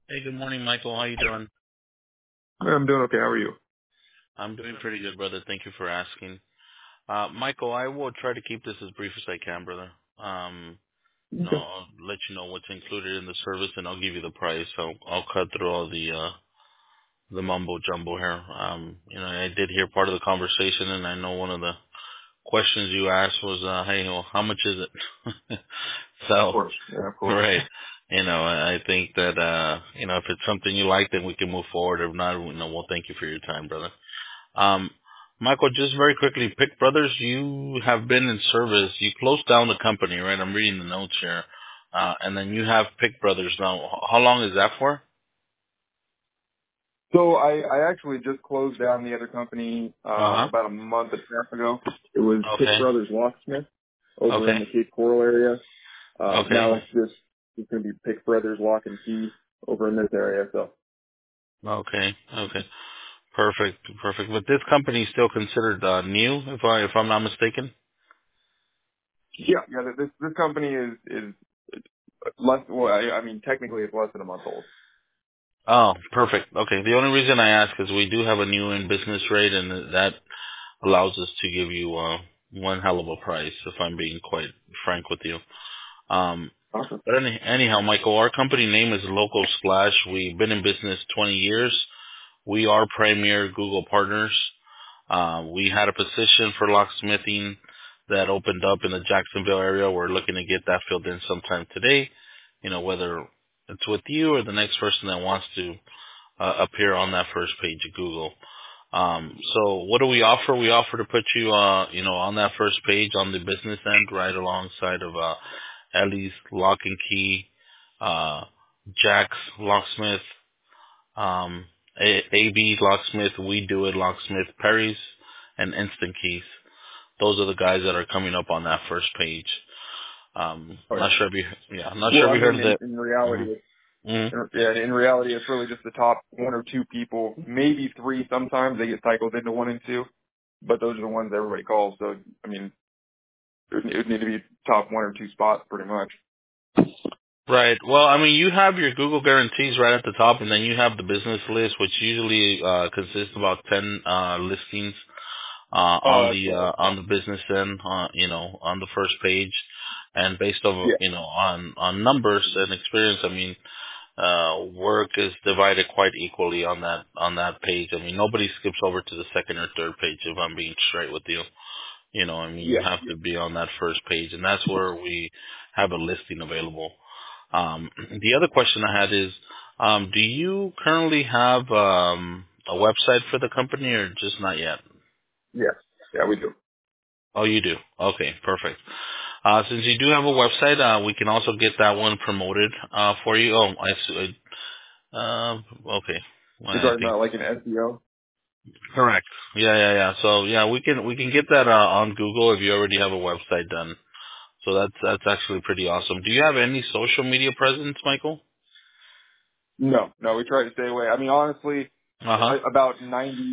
Hey, good morning, Michael. How you doing? I'm doing okay. How are you? I'm doing pretty good, brother. Thank you for asking. Michael, I will try to keep this as brief as I can, brother. Okay. I'll let you know what's included in the service, and I'll give you the price. I'll cut through all the mumbo jumbo here. I did hear part of the conversation, and I know one of the questions you asked was, "Hey, well, how much is it?" Of So, course. Yeah, of course. right. I think that if it's something you like, then we can move forward. If not, we'll thank you for your time, brother. Um, Michael, just very quickly, Pick Brothers, you have been in service. You closed down the company, right? I'm reading the notes here. And then you have Pick Brothers now. How long is that for? So I actually just closed down the other company Uh-huh. about a month and a half ago. It was Pick Okay. Brothers Locksmith over in Okay. the Cape Coral area. Okay. Now it's going to be Pick Brothers Lock and Key over in this area. So Okay. Okay. Perfect. Perfect. But this company is still considered new, if I'm not mistaken. yeah, this company is less. Well, I mean technically it's less than a month old. Oh, perfect. Okay. The only reason I ask is we do have a new in business rate, and that allows us to give you one hell of a price. If I'm being quite frank with you. Um, Awesome. but anyhow, Michael, our company name is Local Splash. We've been in business 20 years. We are premier Google partners. We had a position for locksmithing that opened up in the Jacksonville area. We're looking to get that filled in sometime today. Whether it's with you or the next person that wants to appear on that first page of Google. So what do we offer? We offer to put you, on that first page on the business end, right alongside of Ellie's Lock and Key, uh, Jack's Locksmith, um, AB Locksmith, We Do It Locksmith, Perry's, and Instant Keys. Those are the guys that are coming up on that first page. Oh Not yeah. sure if you, yeah, I'm not Well, sure if I you heard mean of that. in reality, Mm-hmm. Mm-hmm. Yeah, in reality, it's really just the top one or two people, maybe three sometimes. They get cycled into one and two, but those are the ones everybody calls. So, I mean, it would need to be top one or two spots pretty much. Right. Well, I mean, you have your Google guarantees right at the top, and then you have the business list, which usually consists of about 10 listings Oh, on that's the cool. business end, on the first page, and based on Yeah. on numbers and experience. I mean, work is divided quite equally on that page. I mean, nobody skips over to the second or third page. If I'm being straight with you, I mean, you Yeah. have to be on that first page, and that's where we have a listing available. The other question I had is, do you currently have a website for the company or just not yet? Yes. Yeah, we do. Oh, you do. Okay, perfect. Since you do have a website, we can also get that one promoted for you. Oh, I see. Okay. Well, You're I talking think about like an SEO? correct. Yeah. So yeah, we can get that on Google if you already have a website done. So that's actually pretty awesome. Do you have any social media presence, Michael? No, we try to stay away. I mean, honestly, Uh huh. about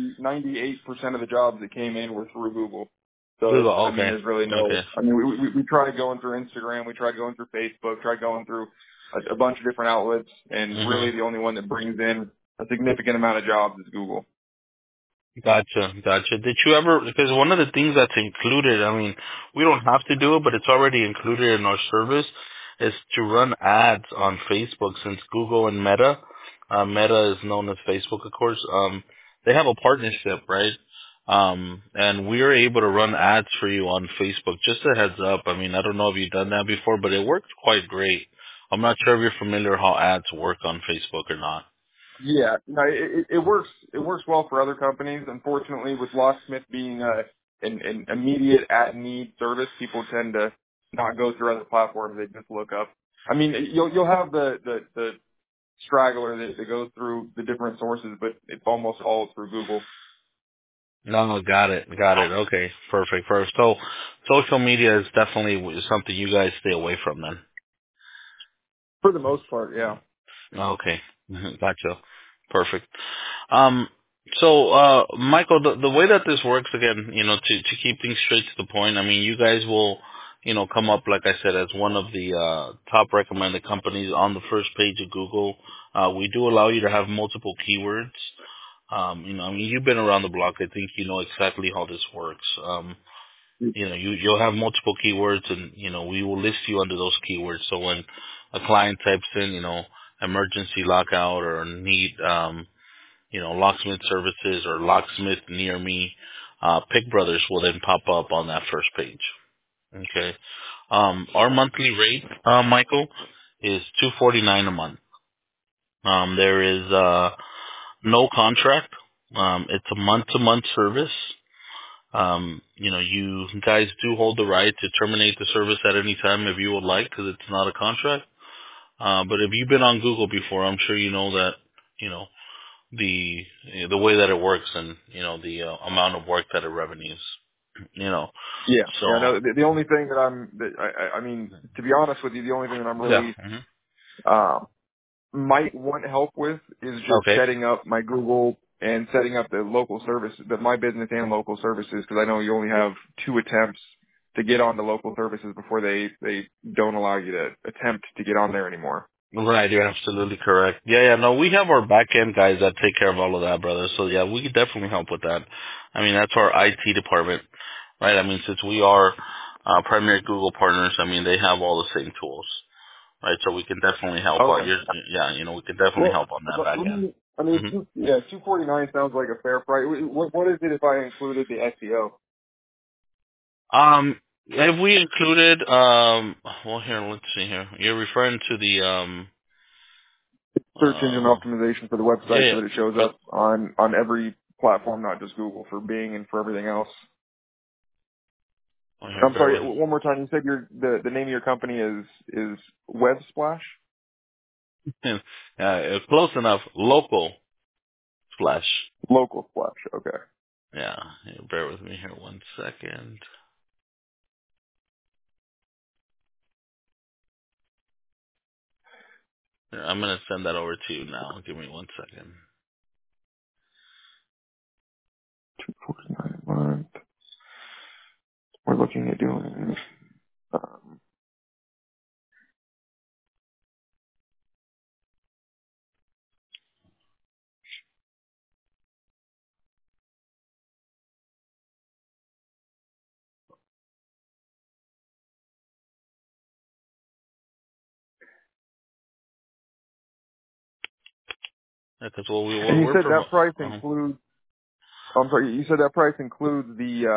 98% of the jobs that came in were through Google. So, Google. I mean, Okay. there's really Okay. I mean, we tried going through Instagram, we tried going through Facebook, tried going through a bunch of different outlets, and Mhm. really the only one that brings in a significant amount of jobs is Google. Gotcha. Did you ever, because one of the things that's included, I mean, we don't have to do it, but it's already included in our service, is to run ads on Facebook since Google and Meta, Meta is known as Facebook, of course, they have a partnership, right? And we're able to run ads for you on Facebook. Just a heads up. I mean, I don't know if you've done that before, but it works quite great. I'm not sure if you're familiar how ads work on Facebook or not. Yeah, no, it works. It works well for other companies. Unfortunately, with Locksmith being an immediate at need service, people tend to not go through other platforms. They just look up. I mean, you'll have the straggler that goes through the different sources, but it's almost all through Google No, got it. Okay, perfect. First, so social media is definitely something you guys stay away from then. for the most part. Yeah. Okay, gotcha. Perfect. Um, so, Michael, the way that this works again, to keep things straight to the point, I mean, you guys will, come up, like I said, as one of the top recommended companies on the first page of Google. We do allow you to have multiple keywords. I mean, you've been around the block. I think you know exactly how this works. You'll have multiple keywords, and we will list you under those keywords. So when a client types in, emergency lockout or need, locksmith services or locksmith near me, Pick Brothers will then pop up on that first page. Okay. Our monthly rate, Michael, is $249 a month. There is no contract. It's a month-to-month service. You guys do hold the right to terminate the service at any time if you would like, because it's not a contract. But if you've been on Google before, I'm sure you know that, the way that it works and, the amount of work that it revenues, Yeah. So, Yeah. No, the only thing I mean, to be honest with you, the only thing that I'm yeah. really, might want help with is just Okay. setting up my Google and setting up the local service, my business and local services, because I know you only have 2 attempts to get on the local services before they don't allow you to attempt to get on there anymore. Right, you're absolutely correct. Yeah, no, we have our back end guys that take care of all of that, brother. So yeah, we could definitely help with that. I mean, that's our IT department, right? I mean, since we are primary Google partners, I mean, they have all the same tools, right? So we can definitely help out. Okay. We can definitely Well, help on that back end. I mean, hmm yeah, 249 sounds like a fair price. What is it if I included the SEO? Have we included? Well, here, let's see here. You're referring to the Search engine optimization for the yeah, website yeah. so that it shows For, up on every platform, not just Google, for Bing and for everything else. oh, here, I'm bear sorry, with me. one more time. You said the name of your company is Web Splash? Close enough. Local Flash. Local Splash. Okay. Yeah, bear with me here 1 second. Here, I'm gonna send that over to you now. Give me 1 second. 49 a month. We're looking at doing, um, Because well, and you we're said from that price includes, I'm sorry, you said that price includes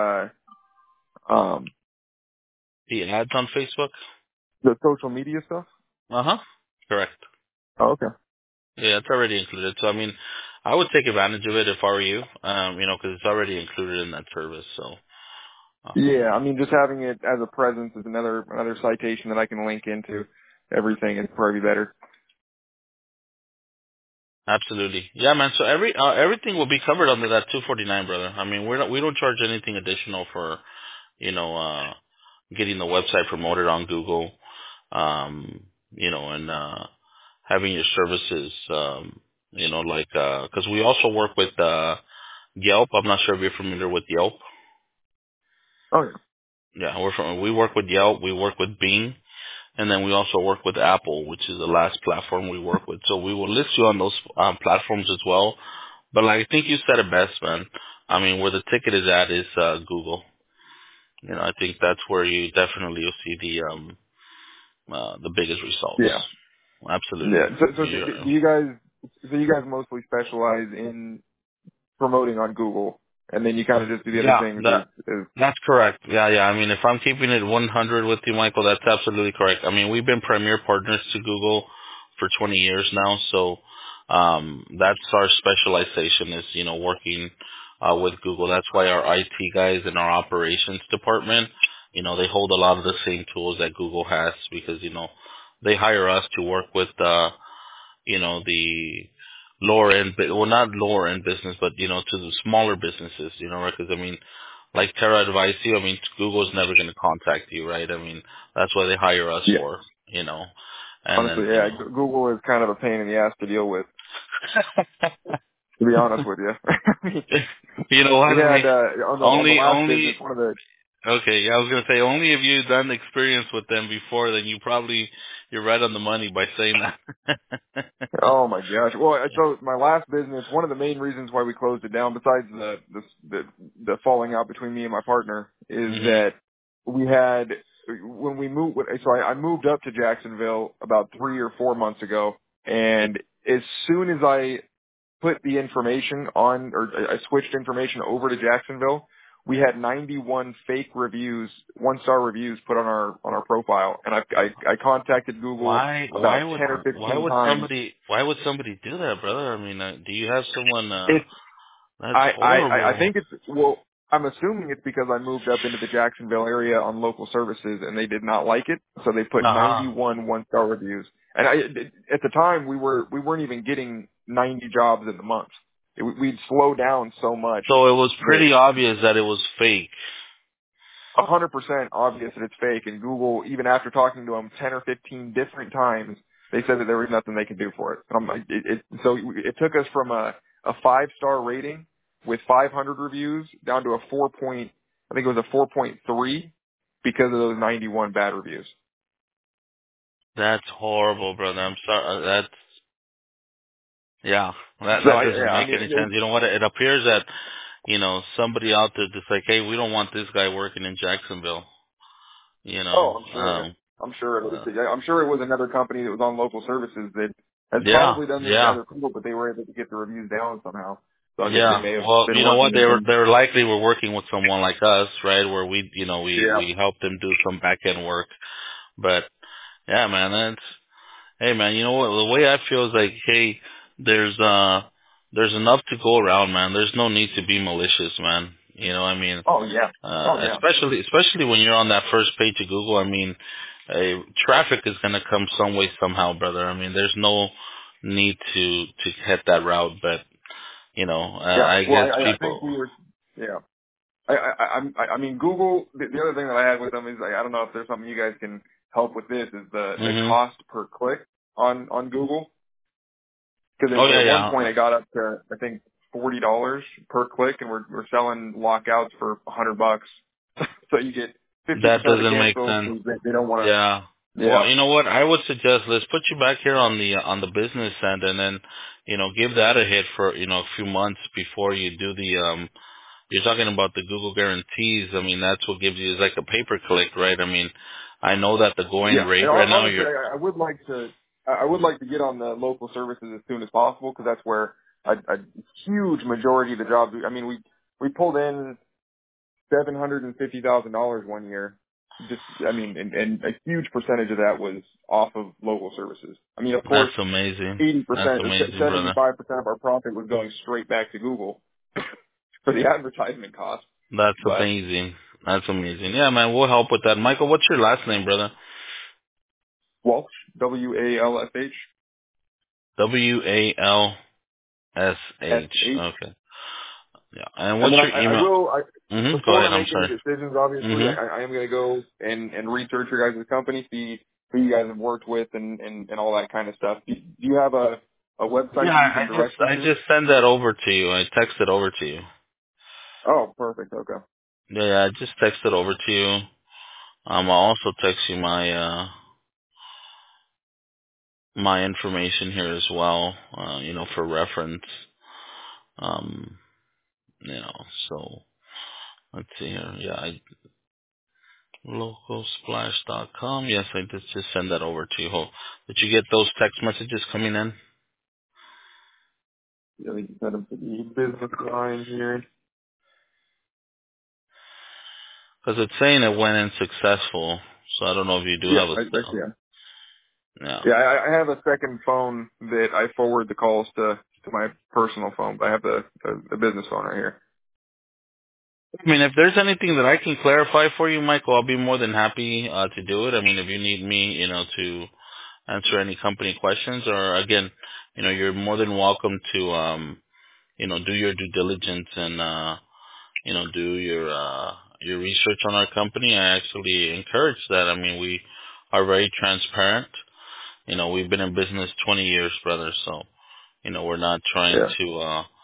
the ads on Facebook. the social media stuff? Correct. Oh, okay. Yeah, it's already included. So I mean, I would take advantage of it if I were you. Because it's already included in that service. So. Yeah, I mean, just having it as a presence is another citation that I can link into everything is probably better. Absolutely. Yeah, man. So everything will be covered under that 249, brother. I mean, we don't charge anything additional for, getting the website promoted on Google, and having your services, cuz we also work with Yelp. I'm not sure if you're familiar with Yelp. Oh yeah. Yeah, we work with Yelp, we work with Bing, and then we also work with Apple, which is the last platform we work with. So we will list you on those platforms as well. But like, I think you said it best, man. I mean, where the ticket is at is Google. I think that's where you definitely will see the biggest results. Yeah. Absolutely. Yeah. So Yeah. do you guys mostly specialize in promoting on Google, and then you kind of just do the other Yeah, things as that's correct. Yeah. I mean, if I'm keeping it 100 with you, Michael, that's absolutely correct. I mean, we've been premier partners to Google for 20 years now, so that's our specialization is, working with Google. That's why our IT guys and our operations department, they hold a lot of the same tools that Google has because, they hire us to work with the lower end, well, not lower end business, but, to the smaller businesses, right? Because, I mean, like Terra Advice you, I mean, Google's never going to contact you, right? I mean, that's why they hire us yeah. for, and Honestly, then, yeah, Google is kind of a pain in the ass to deal with. To be honest with you, you know what? we I had mean, on the last only, business one of the Okay, yeah, I was gonna say only if you've done experience with them before, then you're right on the money by saying that. Oh my gosh. Well, so my last business, one of the main reasons why we closed it down, besides the falling out between me and my partner, is Mhm. that we had when we moved. So I moved up to Jacksonville about 3 or 4 months ago, and as soon as I put the information on, or I switched information over to Jacksonville, we had 91 fake reviews, 1-star reviews put on our profile, and I contacted Google about 10 or 15 times. Why would somebody do that, brother? I mean, do you have someone? It's That's I horrible. think it's, well, I'm assuming it's because I moved up into the Jacksonville area on local services and they did not like it, so they put Uh huh. 91 1-star reviews. And at the time we weren't even getting 90 jobs in the month. We'd slow down so much So it was that pretty obvious that it was fake. 100% obvious that it's fake. And Google, even after talking to them 10 or 15 different times, they said that there was nothing they could do for it. And I'm like, so it took us from a 5-star rating with 500 reviews down to a 4 I think it was a 4.3 because of those 91 bad reviews. That's horrible, brother. I'm sorry. That's yeah. So That doesn't I make mean, any sense. You know what? It appears that somebody out there just like, hey, we don't want this guy working in Jacksonville. You know. oh, I'm sure. I'm sure it is. Uh, I'm sure it was another company that was on local services that has yeah. probably done this to Yeah. other people, but they were able to get the reviews down somehow. So I guess they Yeah. may have Well, been you know working what? with them. They were likely were working with someone like us, right? Where Yeah. we help them do some back end work. But yeah, man, hey man, you know what? The way I feel is like, hey, there's there's enough to go around, man. There's no need to be malicious, man. You know, I mean, Oh yeah. Oh yeah. especially when you're on that first page of Google. I mean, traffic is gonna come some way somehow, brother. I mean, there's no need to head that route, but Yeah. I Well, guess I think people. we were. Yeah. I mean, Google. The other thing that I had with them is I don't know if there's something you guys can help with. This is the Mhm. cost per click on Google, because Oh yeah, at one yeah. point I got up to I think $40 per click, and we're selling lockouts for $100. So you get 50% That of the doesn't make cancels sense. because they don't want Yeah. to. Well, Yeah. you know what? I would suggest let's put you back here on the business end, and then give that a hit for a few months before you do the You're talking about the Google guarantees. I mean, that's what gives you is like a pay per click, right? I mean, I know that the going Yeah. And rate right now. honestly, You're I would like to. I would like to get on the local services as soon as possible because that's where a huge majority of the jobs. I mean, we pulled in $750,000 one year. Just, I mean, and a huge percentage of that was off of local services. I mean, of course, That's amazing. 80%, That's or amazing, brother. 75% of our profit was going straight back to Google for the advertisement cost. That's But amazing. That's amazing. Yeah, man, we'll help with that. Michael, what's your last name, brother? Walsh, WALSH, WALSH. SH. Okay. Yeah. And And what's then your email? Go before I ahead. I'm make any sorry. decisions, obviously, Mhm. I am going to go and research your guys' company, see who you guys have worked with and all that kind of stuff. Do you have a website Yeah, that you can direct me I to? just send that over to you. I text it over to you. Oh, perfect. Okay. Yeah, I just text it over to you. I'll also text you my information here as well, for reference. Um, so let's see here. Yeah, localsplash.com. Yes, I just send that over to you. Did you get those text messages coming in? Yeah, we can set up the business line here. Because it's saying it went in successful, so I don't know if you do Yeah, have a. yeah. Yeah. Yeah, I have a second phone that I forward the calls to my personal phone, but I have the business phone right here. I mean, if there's anything that I can clarify for you, Michael, I'll be more than happy to do it. I mean, if you need me, to answer any company questions, or again, you're more than welcome to, do your due diligence and, do your research on our company. I actually encourage that. I mean, we are very transparent. We've been in business 20 years, brother. So, we're not trying Yeah. to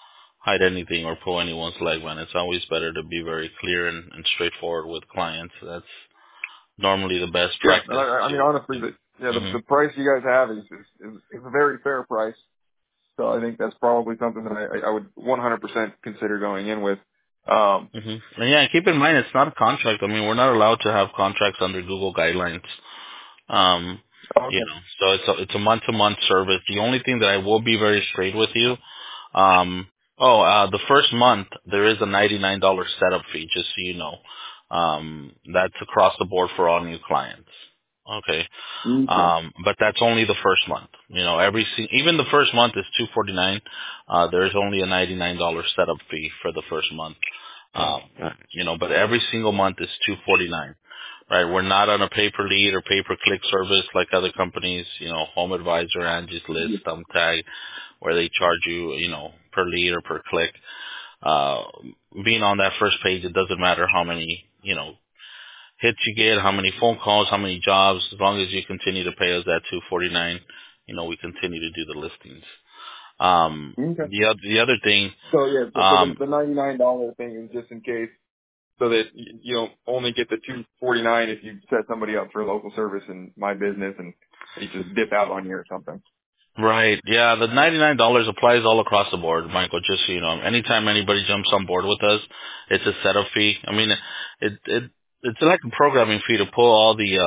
hide anything or pull anyone's leg, man. It's always better to be very clear and straightforward with clients. That's normally the best Yeah, practice I mean, to. honestly, Hmm. the price you guys have is a very fair price. So I think that's probably something that I would 100% consider going in with. Hmm. And yeah, keep in mind it's not a contract. I mean, we're not allowed to have contracts under Google guidelines. Um, Okay. so it's a month to month service. The only thing that I will be very straight with you, um, the first month there is a $99 setup fee, just so you know. That's across the board for all new clients. Okay. Okay. But that's only the first month. You know, even the first month is $249. There is only a $99 setup fee for the first month. Um, but every single month is $249. Right? We're not on a pay per lead or pay per click service like other companies. You know, Home Advisor, Angie's List, Yeah. Thumbtack, where they charge you, per lead or per click. Uh, Being on that first page, it doesn't matter how many, hits you get, how many phone calls, how many jobs, as long as you continue to pay us that $249, we continue to do the listings. Okay. The other thing, So yeah, so um, the $99 thing is just in case, so that you don't only get the $249 if you set somebody up for a local service in my business and you just dip out on you or something. right, yeah, the $99 applies all across the board, Michael, just so you know. Anytime anybody jumps on board with us, it's a setup fee. I mean, it's like a programming fee to pull all the,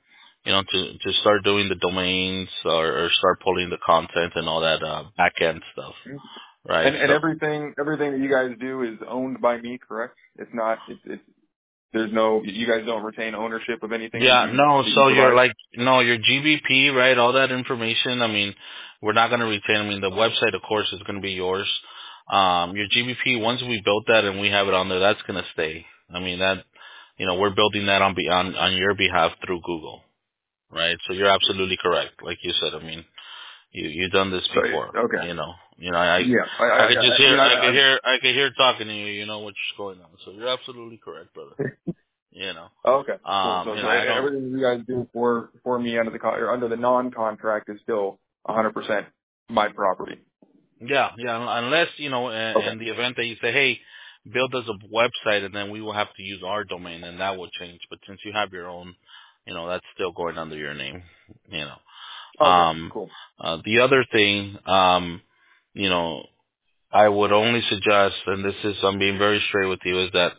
to start doing the domains or start pulling the content and all that, back end stuff, right? And So, everything that you guys do is owned by me, correct? It's not. It's there's no. You guys don't retain ownership of anything that yeah, you no, that you so you're provide. like, no, your GBP, right, all that information, I mean, we're not going to retain, I mean, the website, of course, is going to be yours. Your GBP, once we built that and we have it on there, that's going to stay. I mean, we're building that on your behalf through Google, right? So you're absolutely correct. Like you said, I mean, you've done this So before, okay. you know, I, Yeah. I could just I hear, mean, I could hear talking to you, you know what's going on. So you're absolutely correct, brother. You know, okay. Cool. So I don't, everything you guys do for me under the or under the non-contract is still 100% my property. yeah, unless, Okay. in the event that you say, hey, build us a website and then we will have to use our domain and that will change. But since you have your own, that's still going under your name, you know. Okay. Cool. The other thing, you know, I would only suggest, and this is, I'm being very straight with you, is that,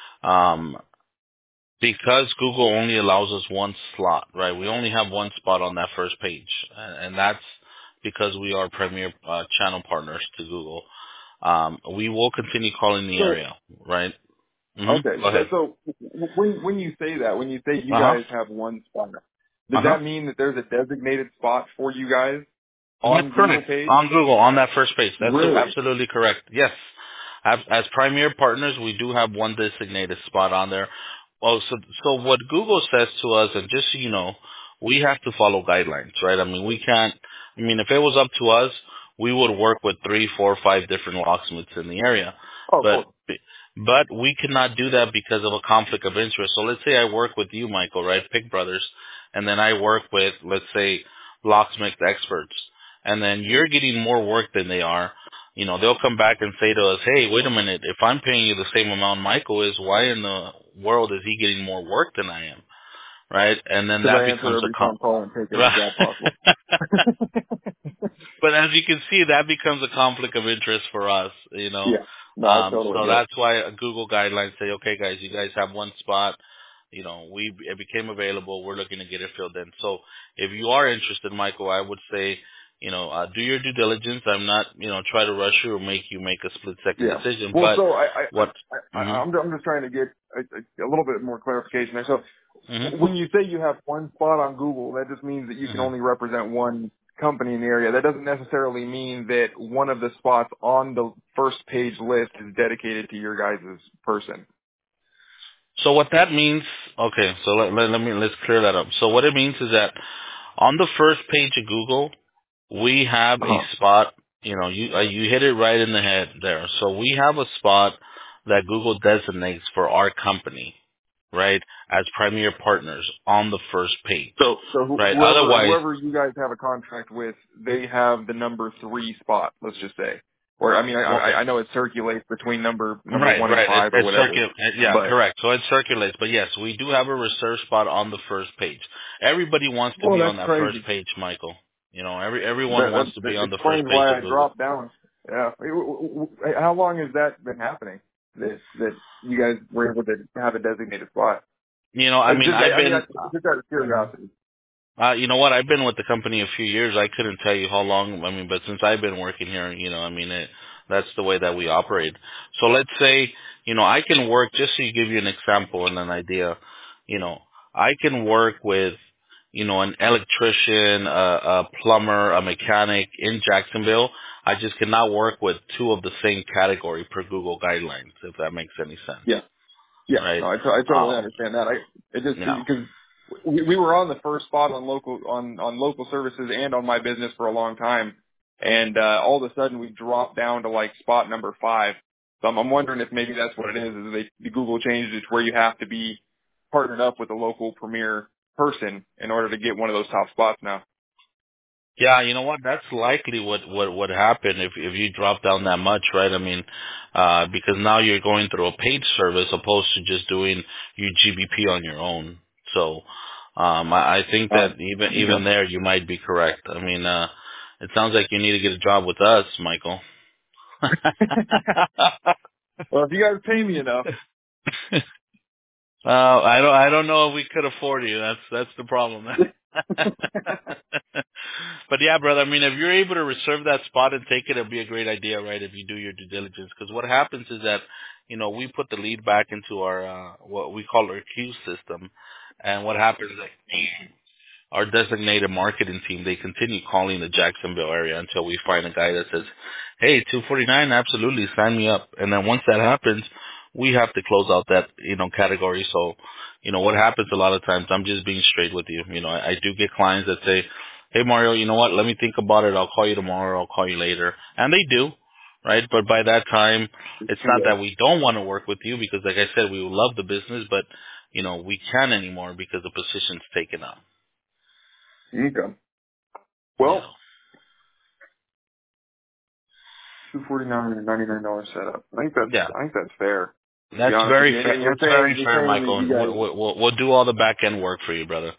because Google only allows us one slot, right? We only have one spot on that first page, and that's because we are premier channel partners to Google. We will continue calling the So area, right? okay. Go ahead. When you say that, when you say you Uh huh. guys have one spot, Uh does huh. that mean that there's a designated spot for you guys That's on Google correct. page? On Google, on that first page. That's Really? absolutely correct. Yes. As premier partners, we do have one designated spot on there. Well, so what Google says to us, and just so you know, we have to follow guidelines, right? I mean, we can't, I mean, if it was up to us, we would work with 3, 4, 5 different locksmiths in the area. Oh, of But, course. but we cannot do that because of a conflict of interest. So let's say I work with you, Michael, right? Pick Brothers. And then I work with, let's say, locksmith experts and then you're getting more work than they are, they'll come back and say to us, hey, wait a minute, if I'm paying you the same amount Michael is, why in the world is he getting more work than I am? Right? And then Because that I answer becomes every phone call and take every right. job possible. But as you can see, that becomes a conflict of interest for us, Yeah. No, I totally So get it. that's why Google guidelines say, okay, guys, you guys have one spot. It became available. We're looking to get it filled in. So if you are interested, Michael, I would say, do your due diligence. I'm not, try to rush you or make you make a split second Yeah. decision. Well, But so what? Mhm. I'm just trying to get a little bit more clarification there. So Mhm. when you say you have one spot on Google, that just means that you can Mhm. only represent one company in the area. That doesn't necessarily mean that one of the spots on the first page list is dedicated to your guys' person. So what that means? Okay. So let's clear that up. So what it means is that on the first page of Google, we have a Uh-huh. spot. You hit it right in the head there. So we have a spot that Google designates for our company, right, as premier partners on the first page, So right? Otherwise, whoever you guys have a contract with, they have the number 3 spot, let's just say. Or I mean, Well, I know it circulates between number right, 1 and right. 5 or whatever, Yeah, but correct. So it circulates. But yes, we do have a reserve spot on the first page. Everybody wants to well, be on that's that first crazy. page, Michael. You know, everyone wants to be That on the first explains page why of I Google. dropped down. Yeah. How long has that been happening? That you guys were able to have a designated spot? You know, I mean, Just, I've been. just out of Mhm. curiosity. You know what? I've been with the company a few years. I couldn't tell you how long. I mean, but since I've been working here, you know, I mean, that's the way that we operate. So let's say, you know, I can work, just to give you an example and an idea, you know, I can work with, you know, an electrician, a plumber, a mechanic in Jacksonville. I just cannot work with two of the same category per Google guidelines, if that makes any sense, Yeah. Yeah. right? No, I totally Um, understand that. It just you know. because we were on the first spot on local services and on my business for a long time, and all of a sudden we dropped down to like spot number 5. So I'm wondering if maybe that's what it is. Is Google changed it to where you have to be partnered up with a local premier person in order to get one of those top spots now. Yeah, you know what? That's likely what happened if you drop down that much, right? I mean, because now you're going through a paid service opposed to just doing your GBP on your own. So, I think that even Okay. there you might be correct. I mean, it sounds like you need to get a job with us, Michael. Well, if you guys pay me enough. I don't know if we could afford you. That's the problem. But yeah, brother. I mean, if you're able to reserve that spot and take it, it'd be a great idea, right? If you do your due diligence, because what happens is that, you know, we put the lead back into our what we call our queue system, and what happens is that our designated marketing team, they continue calling the Jacksonville area until we find a guy that says, hey, 249, absolutely, sign me up. And then once that happens, we have to close out that, you know, category. So, you know, what happens a lot of times, I'm just being straight with you. You know, I do get clients that say, hey, Mario, you know what, let me think about it. I'll call you tomorrow. I'll call you later. And they do, right? But by that time, it's not Yeah. that we don't want to work with you because, like I said, we love the business, but, you know, we can't anymore because the position's taken up. Okay. You Well, know. $249 and $99 setup. Yeah, I think that's fair. To be that's honest with very you, fair. and That's very you're fair, saying that Michael. you And guys. we'll do all the back end work for you, brother.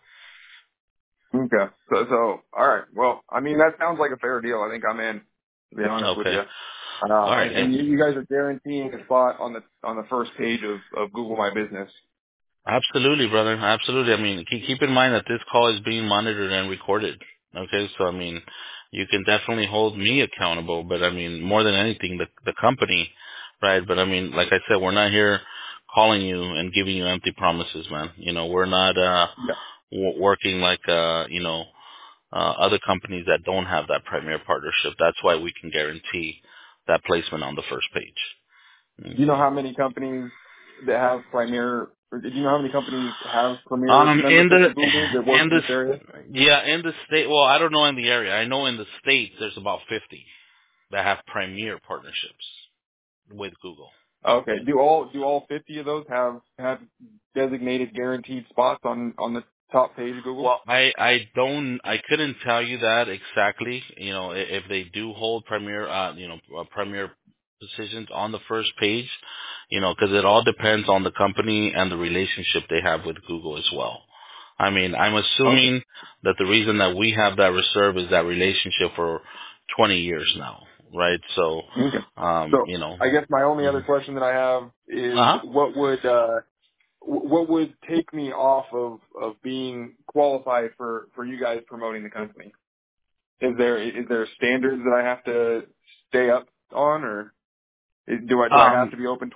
Okay. So all right. Well, I mean that sounds like a fair deal. I think I'm in. To be honest with Okay. you. All right. And you guys are guaranteeing a spot on the first page of Google My Business. Absolutely, brother. Absolutely. I mean, keep in mind that this call is being monitored and recorded. Okay, so I mean, you can definitely hold me accountable, but I mean, more than anything, the company, right? But I mean, like I said, we're not here calling you and giving you empty promises, man. You know, we're not Yeah. working like you know, other companies that don't have that premier partnership. That's why we can guarantee that placement on the first page. Do you know Okay. how many companies that have Premier? Or do you know how many companies have Premier membership with Google that work In in the this area? yeah, in the state. Well, I don't know in the area. I know in the states there's about 50 that have premier partnerships with Google. Okay. Do all 50 of those have designated guaranteed spots on the top page of Google? Well, I couldn't tell you that exactly. You know, if they do hold premier, premier positions on the first page, you know, because it all depends on the company and the relationship they have with Google as well. I mean, I'm Okay. assuming that the reason that we have that reserve is that relationship for 20 years now, right? So, Okay. So you know, I guess my only other mhm. question that I have is Uh-huh. what would take me off of being qualified for you guys promoting the company? Is there standards that I have to stay up on, or do I have Um, to be open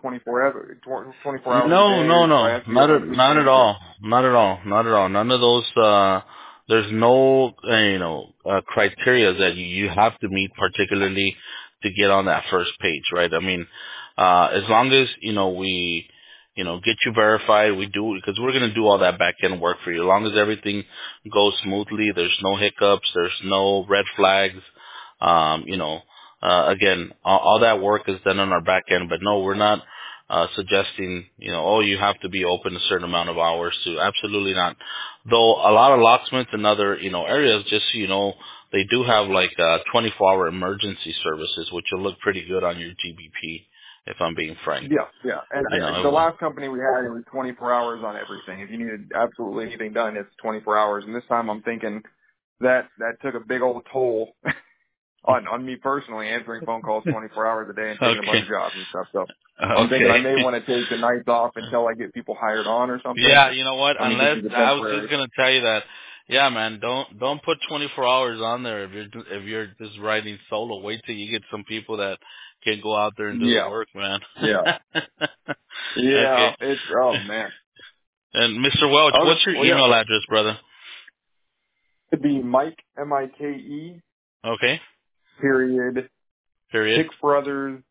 24 hours a No, day, or no, do I no, have to be able to take not at advantage of? all, not at all, not at all. None of those. There's no, criteria that you have to meet, particularly to get on that first page, right? I mean, as long as we, get you verified, we do because we're gonna do all that back end work for you. As long as everything goes smoothly, there's no hiccups, there's no red flags. Again, all that work is done on our back end, but no, we're not suggesting, oh, you have to be open a certain amount of hours to. Absolutely not. Though a lot of locksmiths in other, areas, just so you know, they do have like 24-hour emergency services, which will look pretty good on your GBP, if I'm being frank. Yeah, yeah. And the It will. last company we had, it was 24 hours on everything. If you needed absolutely anything done, it's 24 hours. And this time I'm thinking that took a big old toll on me personally, answering phone calls 24 hours a day and taking a bunch Okay. of jobs and stuff. So I'm thinking Okay. I may want to take the nights off until I get people hired on or something. Yeah, you know what? I mean, this Unless is a I was just temporary. gonna tell you that, yeah, man, don't put 24 hours on there if you're just writing solo. Wait till you get some people that can go out there and do the Yeah, work, man. yeah, yeah. Okay. It's oh man. And Mr. Welch, Okay. what's your Well, yeah. email address, brother? It'd be Mike Mike Okay. period Period. Pick Brothers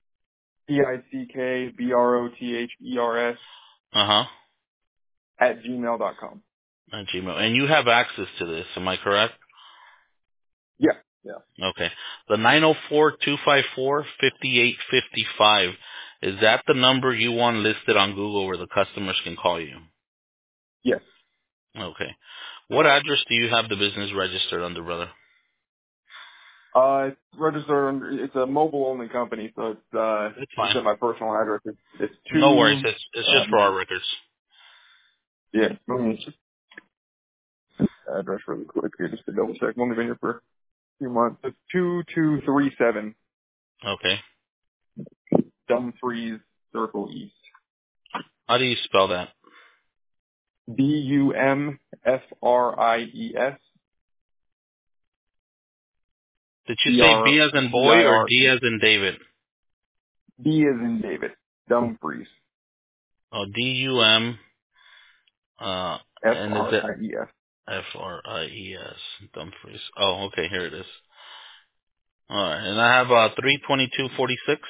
PICKBROTHERS Uh huh. at gmail.com. At Gmail. And you have access to this, am I correct? Yeah, yeah, Okay. The 904-254-5855. Is that the number you want listed on Google where the customers can call you? yes. Okay. What address do you have the business registered under, brother? It's registered under, it's a mobile only company, so That's it's fine. at my personal address. It's No worries. two, It's just for our records. yeah, let me just address really quick here just to double check. I've only been here for a few months. It's 2237 Okay. Dumfries Circle East. How do you spell that? Bumfries Did you say B as in boy or BREIR. D as in David? D is in David. Dumfries. Oh, D-U-M, and is it FRIES. F-R-I-E-S, Dumfries. Oh, okay, here it is. All right, and I have 32246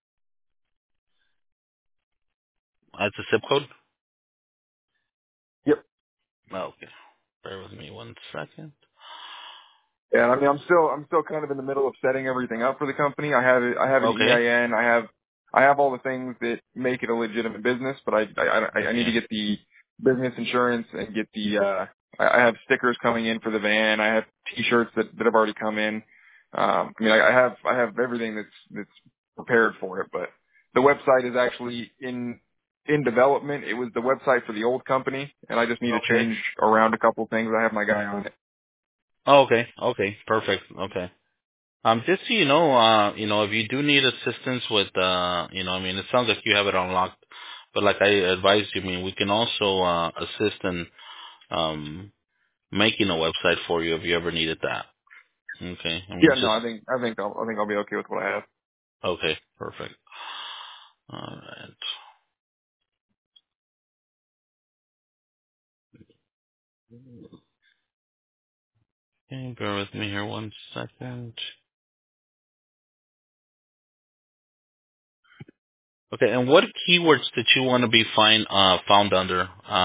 as the zip code. Yep. Oh, okay, bear with me 1 second. Yeah, I mean, I'm still kind of in the middle of setting everything up for the company. I have an Okay, EIN. I have all the things that make it a legitimate business, but I need to okay, get the business insurance and get the, I have stickers coming in for the van. I have T-shirts that have already come in. I mean, I have everything that's prepared for it, but the website is actually in development. It was the website for the old company, and I just need to okay. change around a couple things. I have my guy on it. Oh, okay, okay, perfect. Okay. Just so if you do need assistance with, I mean, it sounds like you have it unlocked, but like I advised you, I mean, we can also assist in making a website for you if you ever needed that. Okay, I mean, Yeah, no, just I think I'll be okay with what I have. okay, perfect. All right. Okay, bear with me here 1 second. Okay, and what keywords did you want to be found under?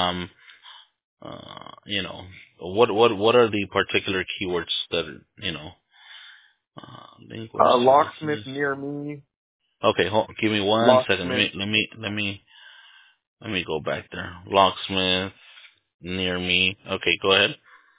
What are the particular keywords that linguist Locksmith services? near me, Okay, give me 1 second. locksmith, Let me go back there. Locksmith near me. Okay, go ahead.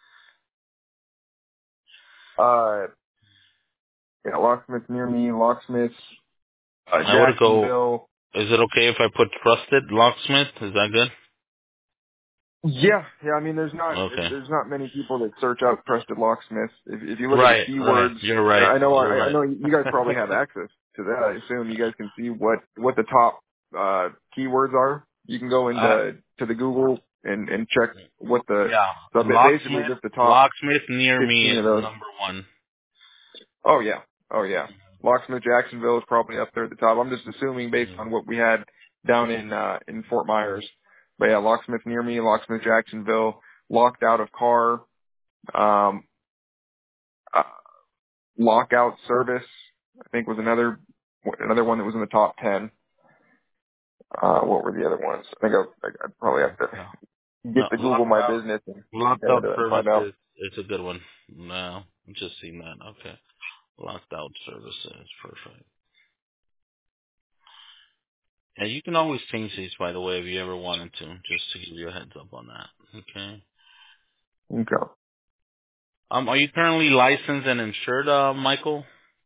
uh, yeah, locksmith near me, locksmith, I would go. Jacksonville. Is it okay if I put trusted locksmith? Is that good? Yeah, yeah. I mean, Okay. there's not many people that search out trusted locksmiths. If you look at the Right, right. keywords, You're right. You're I right. know you guys probably have access to that. I assume you guys can see what the top keywords are. You can go uh, into to the Google and check what the yeah. so basically Locksmith, just the top locksmith near me 15 is of the those. number one. Oh yeah. Oh yeah. Locksmith Jacksonville is probably up there at the top. I'm just assuming based on what we had down in Fort Myers. But yeah, locksmith near me, locksmith Jacksonville, locked out of car, um, uh, lockout service. I think was another one that was in the top 10. What were the other ones? I think I'd probably have to No, get no, the Google My Business and locked get out into it and find out. services is a good one. No, I'm just seeing that. Okay. Locked out services. Perfect. Yeah, you can always change these, by the way, if you ever wanted to, just to give you a heads up on that. Okay. Okay. Are you currently licensed and insured, Michael?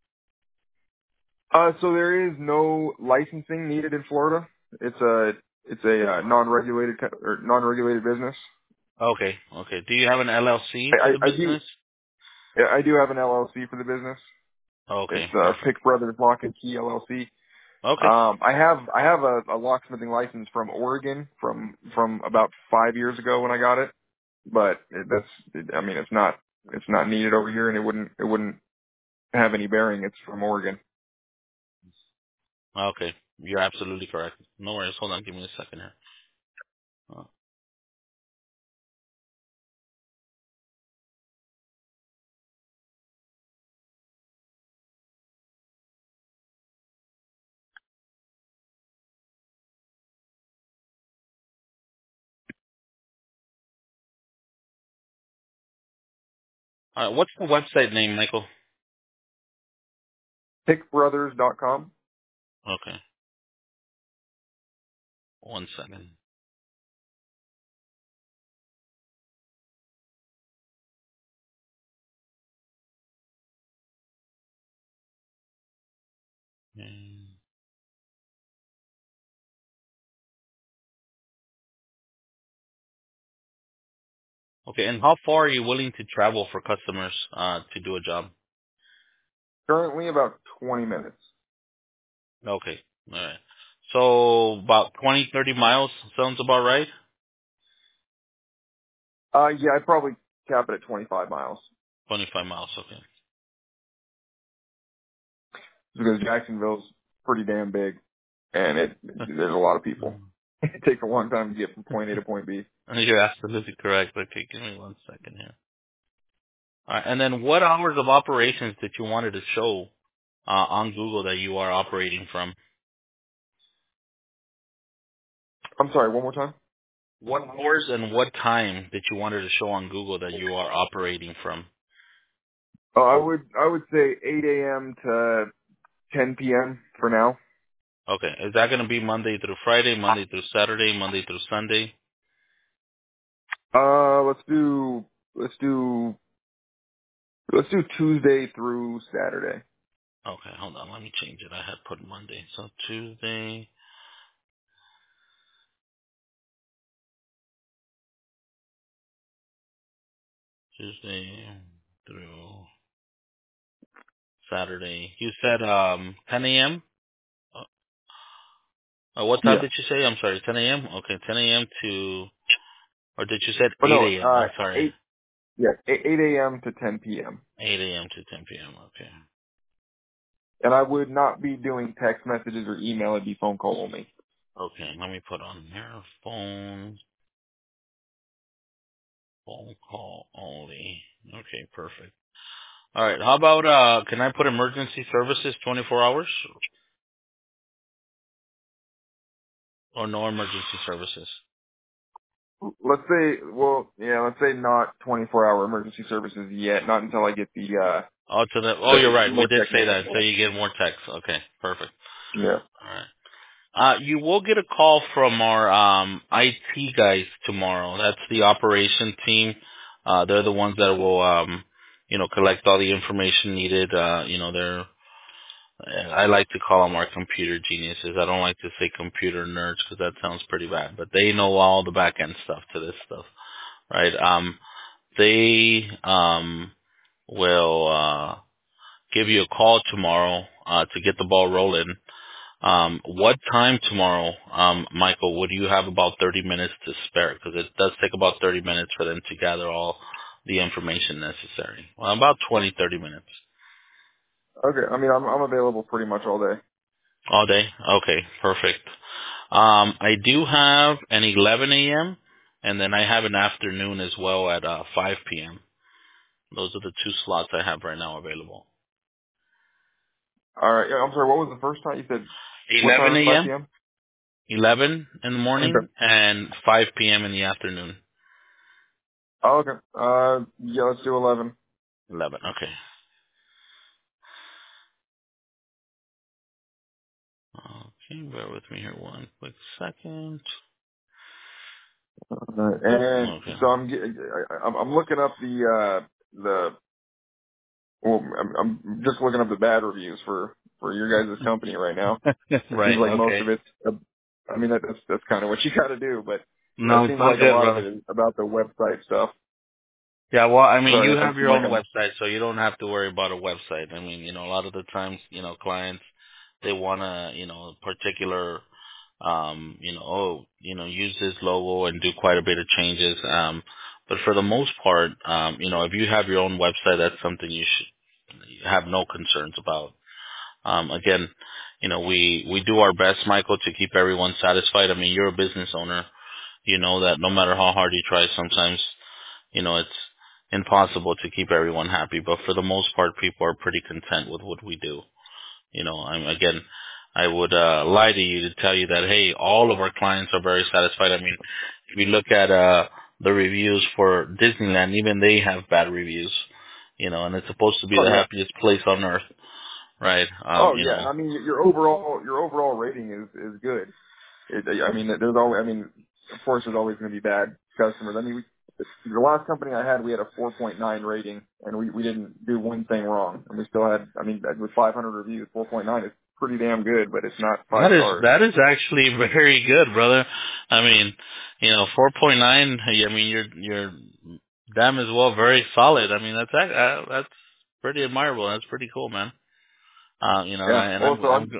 So there is no licensing needed in Florida. It's a non-regulated business. Okay. Okay. Do you have an LLC for I, the I, I do business? I do have an LLC for the business. It's Okay. Perfect. Pick Brothers Lock and Key LLC. Okay. I have a locksmithing license from Oregon from about 5 years ago when I got it, but I mean it's not needed over here, and it wouldn't have any bearing. It's from Oregon. Okay. You're absolutely correct. No worries. Hold on. Give me a second here. All right. What's the website name, Michael? PickBrothers.com. Okay. One second. Hmm. Okay. And how far are you willing to travel for customers to do a job? Currently about 20 minutes. Okay. All right. So about 20, 30 miles sounds about right? Yeah, I'd probably cap it at 25 miles 25 miles. Okay. because Jacksonville's pretty damn big, and there's a lot of people. It takes a long time to get from point A to point B. You're absolutely correct. Okay. Give me one second here. All right. And then what hours of operations did you wanted to show on Google that you are operating from? I'm sorry, one more time. What hours and what time that you wanted to show on Google that you are operating from? I would say 8 a.m. to 10 p.m. for now. Okay. Is that going to be Monday through Friday, Monday through Saturday, Monday through Sunday? Let's do Tuesday through Saturday. Okay. Hold on. Let me change it. I had put Monday. So Tuesday through Saturday. You said 10 a.m.? What time Yeah. did you say? I'm sorry, 10 a.m.? Okay, 10 a.m. to, or did you said Oh 8 no, a.m.? I'm sorry. 8 a.m. to 10 p.m. 8 a.m. to 10 p.m. Okay. And I would not be doing text messages or email. It'd be phone call only. Okay, let me put on here phone call only. Okay, perfect. All right, how about, can I put emergency services 24 hours or no emergency services? Let's say not 24-hour emergency services yet. Not until I get You're right. We more did say technicians. that. So you get more text. Okay, perfect. Yeah. All right. You will get a call from our IT guys tomorrow. That's the operation team. They're the ones that will, collect all the information needed. I like to call them our computer geniuses. I don't like to say computer nerds because that sounds pretty bad. But they know all the back end stuff to this stuff, right? They will give you a call tomorrow to get the ball rolling. What time tomorrow, Michael, would you have about 30 minutes to spare? Because it does take about 30 minutes for them to gather all the information necessary. Well, about 20, 30 minutes. Okay. I mean, I'm available pretty much all day. All day? Okay, perfect. I do have an 11 a.m. and then I have an afternoon as well at 5 p.m. Those are the two slots I have right now available. All right. Yeah, I'm sorry. What was the first time you said? What 11 time? 5 a.m., p.m. 11 in the Okay. morning, and 5 p.m. in the afternoon. Oh, okay. Yeah, let's do 11. 11, okay. Okay, bear with me here one quick second. And Okay. so I'm looking up the well, I'm just looking up the bad reviews for your guys' company right now. It seems Right. like most Okay. of it's, I mean, that's kind of what you got to do, but No, it it's seems all like a good, lot of brother. it is about the website stuff. Yeah, well, I mean, Sorry you if I have seem your like own I'm. website, so you don't have to worry about a website. I mean, a lot of the times, clients, they want to, particular, use this logo and do quite a bit of changes. But for the most part, if you have your own website, that's something you should have no concerns about. Again, we do our best, Michael, to keep everyone satisfied. I mean, you're a business owner. You know that no matter how hard you try, sometimes it's impossible to keep everyone happy, but for the most part, people are pretty content with what we do. Again, I would lie to you to tell you that, hey, all of our clients are very satisfied. I mean, if you look at the reviews for Disneyland, even they have bad reviews, and it's supposed to be Oh the yeah. happiest place on earth, right? Oh yeah. I mean, your overall rating is good. I mean, there's always. I mean, of course, there's always going to be bad customers. I mean, the last company I had, we had a 4.9 rating, and we didn't do one thing wrong, and we still had. I mean, with 500 reviews, 4.9 is pretty damn good, but it's not five That is stars. that is actually very good, brother. I mean, 4.9. I mean, you're damn as well very solid. I mean, that's pretty admirable. That's pretty cool, man. And Yeah. I and Also, I'm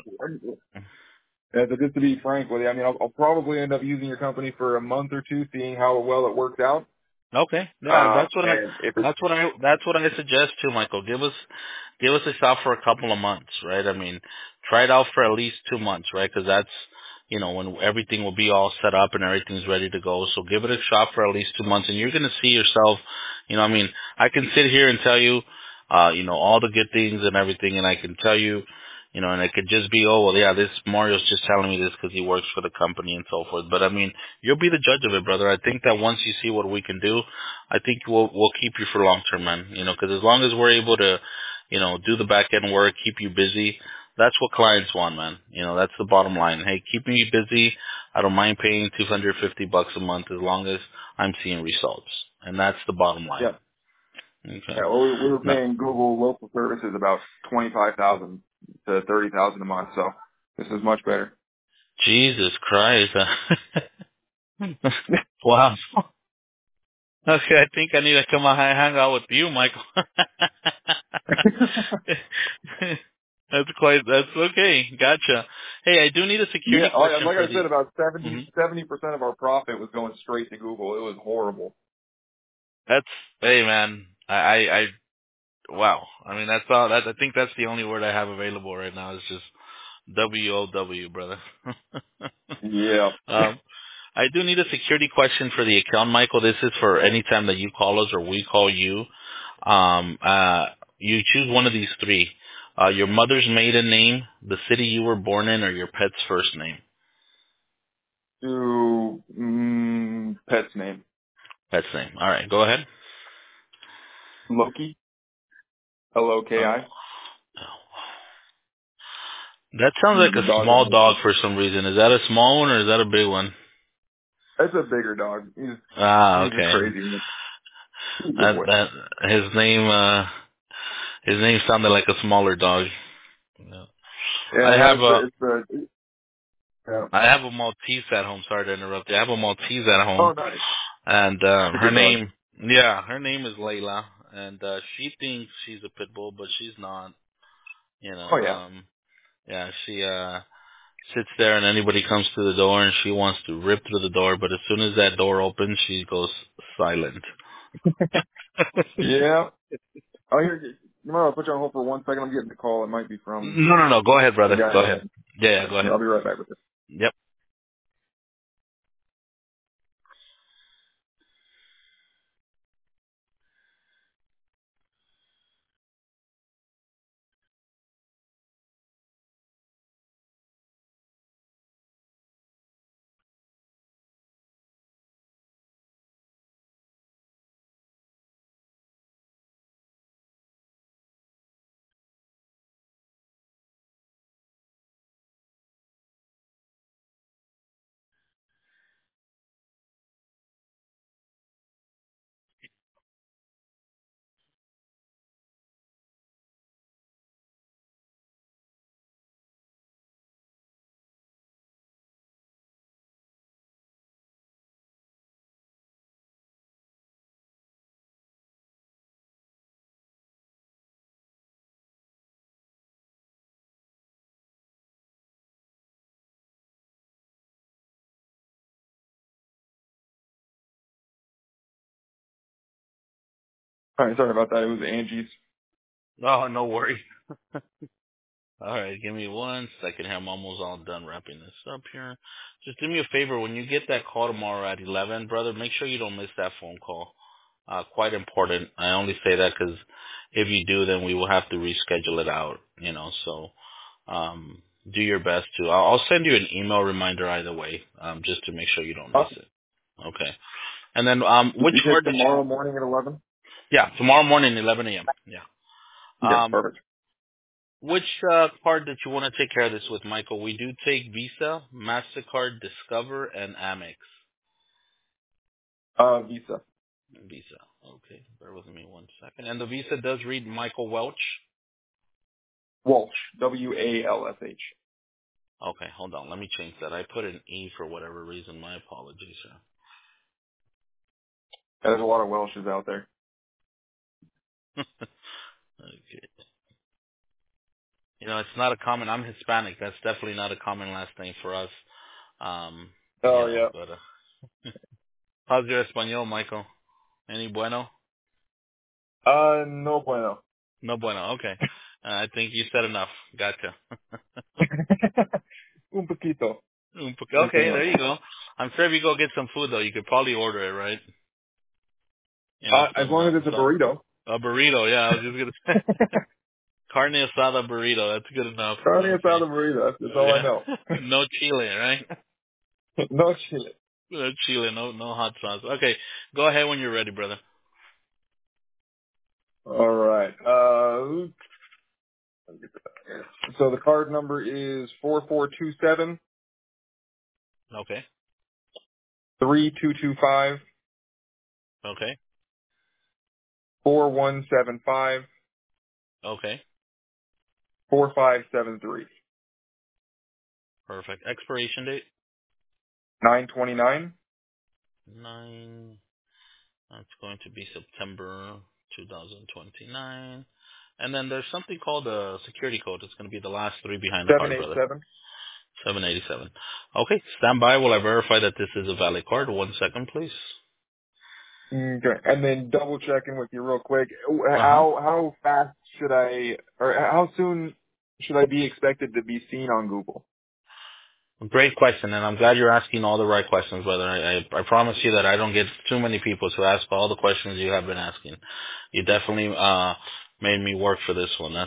just to be frank with you, I mean, I'll probably end up using your company for a month or two, seeing how well it works out. okay. Yeah, And if it's that's what I suggest too, Michael. Give us a shot for a couple of months, right? I mean, try it out for at least 2 months, right? Because that's when everything will be all set up and everything's ready to go. So give it a shot for at least 2 months, and you're gonna see yourself. I mean, I can sit here and tell you, all the good things and everything, and I can tell you. And it could just be, oh, well, yeah, this Mario's just telling me this because he works for the company and so forth. But I mean, you'll be the judge of it, brother. I think that once you see what we can do, I think we'll keep you for long term, man. Because as long as we're able to, do the back end work, keep you busy, that's what clients want, man. That's the bottom line. Hey, keep me busy. I don't mind paying $250 a month as long as I'm seeing results, and that's the bottom line. yeah. Okay. Yeah, well, we were No, paying Google local services about 25,000 to 30,000 a month, so this is much better. Jesus Christ. Wow. Okay, I think I need to come and hang out with you, Michael. That's okay. Gotcha. Hey, I do need a Yeah, security question like for I the, said, about hmm 70% of our profit was going straight to Google. It was horrible. that's, hey man, wow. I mean, that's all, I think that's the only word I have available right now is just WOW, brother. Yeah. um, I do need a security question for the account, Michael. This is for any time that you call us or we call you. You choose one of these three. Your mother's maiden name, the city you were born in, or your pet's first name. To pet's name. Pet's name. All right, go ahead. Loki. Loki. Oh. That sounds like The a dog small owner. dog for some reason. Is that a small one or is that a big one? That's a bigger dog. Ah, He's a okay. crazy one. He's a good That boy. that his name sounded like a smaller dog. Yeah. I Yeah, no, have a yeah. I have a Maltese at home. Sorry to interrupt you. I have a Maltese at home, Oh, nice. and It's a her good dog. name, yeah, her name is Layla, and she thinks she's a pit bull, but she's not. Oh, yeah. Yeah, she sits there, and anybody comes to the door, and she wants to rip through the door, but as soon as that door opens, she goes silent. Yeah. Oh, here, tomorrow I'll put you on hold for 1 second. I'm getting a call. It might be from No, no, no. Go ahead, the brother. guy Go in ahead. the. Yeah, go ahead. I'll be right back with you. Yep. All right, sorry about that. It was Angie's. Oh, no worries. All right, give me 1 second here. I'm almost all done wrapping this up here. Just do me a favor. When you get that call tomorrow at 11, brother, make sure you don't miss that phone call. Quite important. I only say that because if you do, then we will have to reschedule it out, so do your best to. I'll send you an email reminder either way, just to make sure you don't miss Awesome. it. Okay. And then which You said card did you? tomorrow morning at 11? Yeah, tomorrow morning, 11 a.m. Yeah. Okay, Um, perfect. which card did you want to take care of this with, Michael? We do take Visa, Mastercard, Discover, and Amex. Visa. Visa. Okay, bear with me 1 second. And the Visa does read Michael Welch. Walsh. Walsh. Okay, hold on. Let me change that. I put an E for whatever reason. My apologies, sir. There's a lot of Welshes out there. Okay. It's not a common. I'm Hispanic. That's definitely not a common last name for us. Um, Oh, yeah. but how's your español, Michael? Any bueno? No bueno. No bueno. Okay. I think you said enough. Gotcha. Un poquito. Sí, Okay, señor. there you go. I'm sure if you go get some food though, you could probably order it, right? As Some long as it's a burrito. a burrito. Yeah, I was just gonna say carne asada burrito. That's good enough. Carne Okay. asada burrito. That's all I Yeah. know. No chile, right? No chile. No chile. No hot sauce. Okay, go ahead when you're ready, brother. All right. So the card number is 4427 Okay. 3225 Okay. 4175 Okay. 4573 Perfect. Expiration date 929. 9. That's going to be September 2029. And then there's something called a security code. It's going to be the last three behind the card, brother. 787. 787. Okay, stand by while I verify that this is a valid card. 1 second, please. Okay. And then double checking with you real quick. Uh-huh. How fast should I, or how soon should I be expected to be seen on Google? Great question, and I'm glad you're asking all the right questions, brother. I promise you that I don't get too many people to ask all the questions you have been asking. You definitely made me work for this one.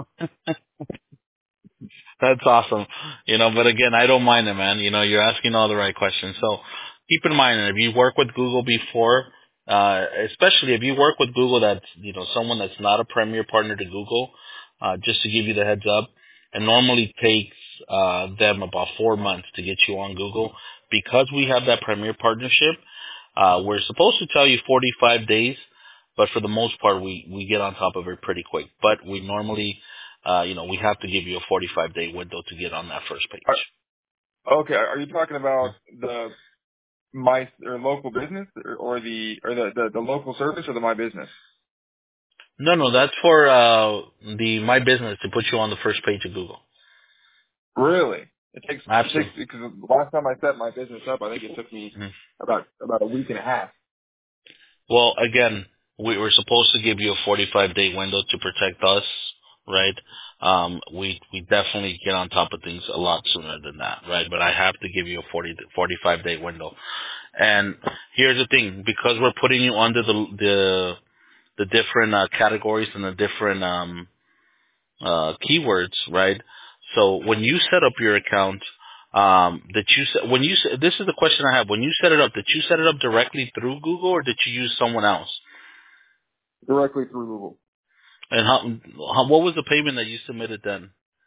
That's awesome. But again, I don't mind it, man. You're asking all the right questions. So keep in mind, if you work with Google before, especially if you work with Google that's, someone that's not a premier partner to Google, just to give you the heads up, it normally takes, them about 4 months to get you on Google. Because we have that premier partnership, we're supposed to tell you 45 days, but for the most part, we get on top of it pretty quick. But we normally, we have to give you a 45-day window to get on that first page. Okay. Are you talking about the my or local business or the local service or the my business? No, that's for the My Business to put you on the first page of Google. Really? It takes Absolutely. because the last time I set my business up, I think it took me Mhm. about a week and a half. Well, again, we were supposed to give you a 45-day window to protect us, right? We definitely get on top of things a lot sooner than that, right? But I have to give you a 45-day window. And here's the thing, because we're putting you under the different categories and the different keywords, right? So when you set up your account, this is the question I have. When you set it up, did you set it up directly through Google or did you use someone else? Directly through Google. And what was the payment that you submitted then?